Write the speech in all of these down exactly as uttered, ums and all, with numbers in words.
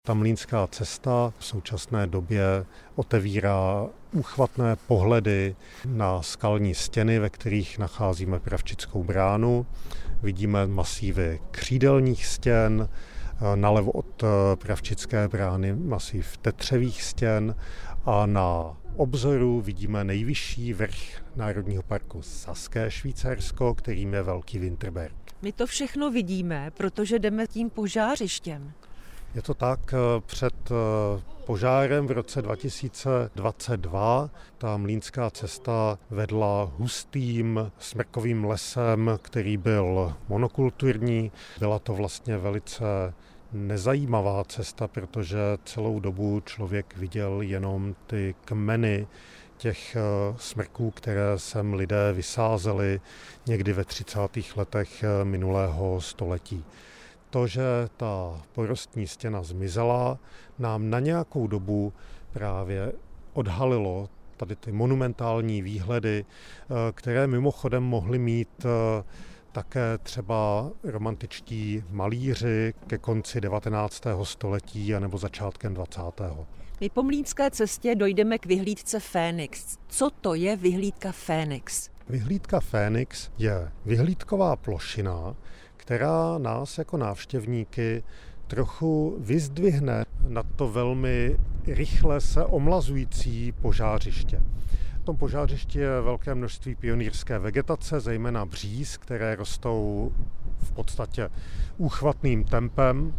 Ta Mlýnská cesta v současné době otevírá úchvatné pohledy na skalní stěny, ve kterých nacházíme Pravčickou bránu. Vidíme masívy křídelních stěn, nalevo od Pravčické brány masív tetřevých stěn a na obzoru vidíme nejvyšší vrch Národního parku Saské Švýcarsko, kterým je Velký Winterberg. My to všechno vidíme, protože jdeme tím požářištěm. Je to tak, před požárem v roce dva tisíce dvacet dva ta Mlýnská cesta vedla hustým smrkovým lesem, který byl monokulturní. Byla to vlastně velice nezajímavá cesta, protože celou dobu člověk viděl jenom ty kmeny těch smrků, které sem lidé vysázeli někdy ve třicátých letech minulého století. To, že ta porostní stěna zmizela, nám na nějakou dobu právě odhalilo tady ty monumentální výhledy, které mimochodem mohly mít také třeba romantičtí malíři ke konci devatenáctého století anebo začátkem dvacátého. My po Mlýnské cestě dojdeme k vyhlídce Fénix. Co to je vyhlídka Fénix? Vyhlídka Fénix je vyhlídková plošina, která nás jako návštěvníky trochu vyzdvihne na to velmi rychle se omlazující požářiště. V tom požářišti je velké množství pionýrské vegetace, zejména bříz, které rostou v podstatě úchvatným tempem.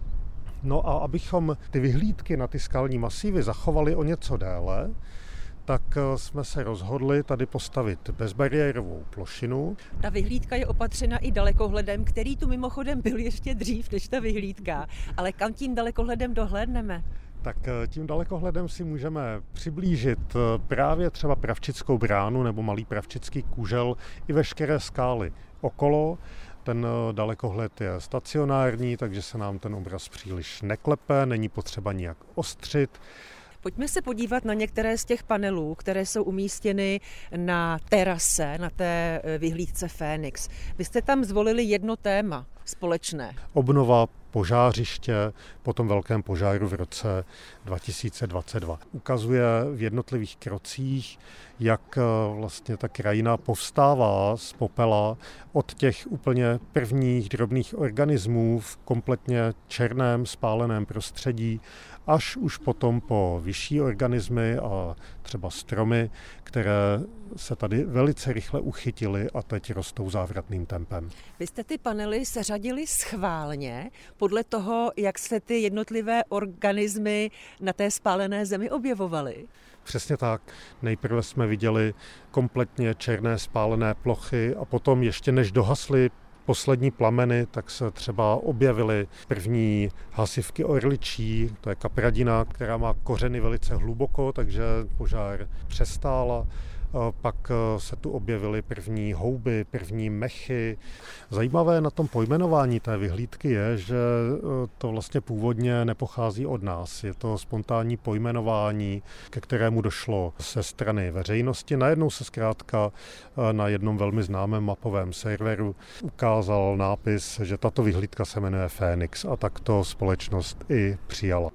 No a abychom ty vyhlídky na ty skalní masívy zachovali o něco déle, tak jsme se rozhodli tady postavit bezbariérovou plošinu. Ta vyhlídka je opatřena i dalekohledem, který tu mimochodem byl ještě dřív než ta vyhlídka. Ale kam tím dalekohledem dohlédneme? Tak tím dalekohledem si můžeme přiblížit právě třeba Pravčickou bránu nebo Malý Pravčický kužel i veškeré skály okolo. Ten dalekohled je stacionární, takže se nám ten obraz příliš neklepe, není potřeba nijak ostřit. Pojďme se podívat na některé z těch panelů, které jsou umístěny na terase, na té vyhlídce Fénix. Vy jste tam zvolili jedno téma společné. Obnova požářiště po tom velkém požáru v roce dva tisíce dvacet dva. Ukazuje v jednotlivých krocích, jak vlastně ta krajina povstává z popela od těch úplně prvních drobných organismů v kompletně černém spáleném prostředí až už potom po vyšší organismy a třeba stromy, které se tady velice rychle uchytily a teď rostou závratným tempem. Vy jste ty panely seřadili schválně podle toho, jak se ty jednotlivé organismy na té spálené zemi objevovaly? Přesně tak. Nejprve jsme viděli kompletně černé spálené plochy a potom ještě než dohasly poslední plameny, tak se třeba objevily první hasivky orličí, to je kapradina, která má kořeny velice hluboko, takže požár přestála. Pak se tu objevily první houby, první mechy. Zajímavé na tom pojmenování té vyhlídky je, že to vlastně původně nepochází od nás. Je to spontánní pojmenování, ke kterému došlo ze strany veřejnosti. Najednou se zkrátka na jednom velmi známém mapovém serveru ukázal nápis, že tato vyhlídka se jmenuje Fénix a tak to společnost i přijala.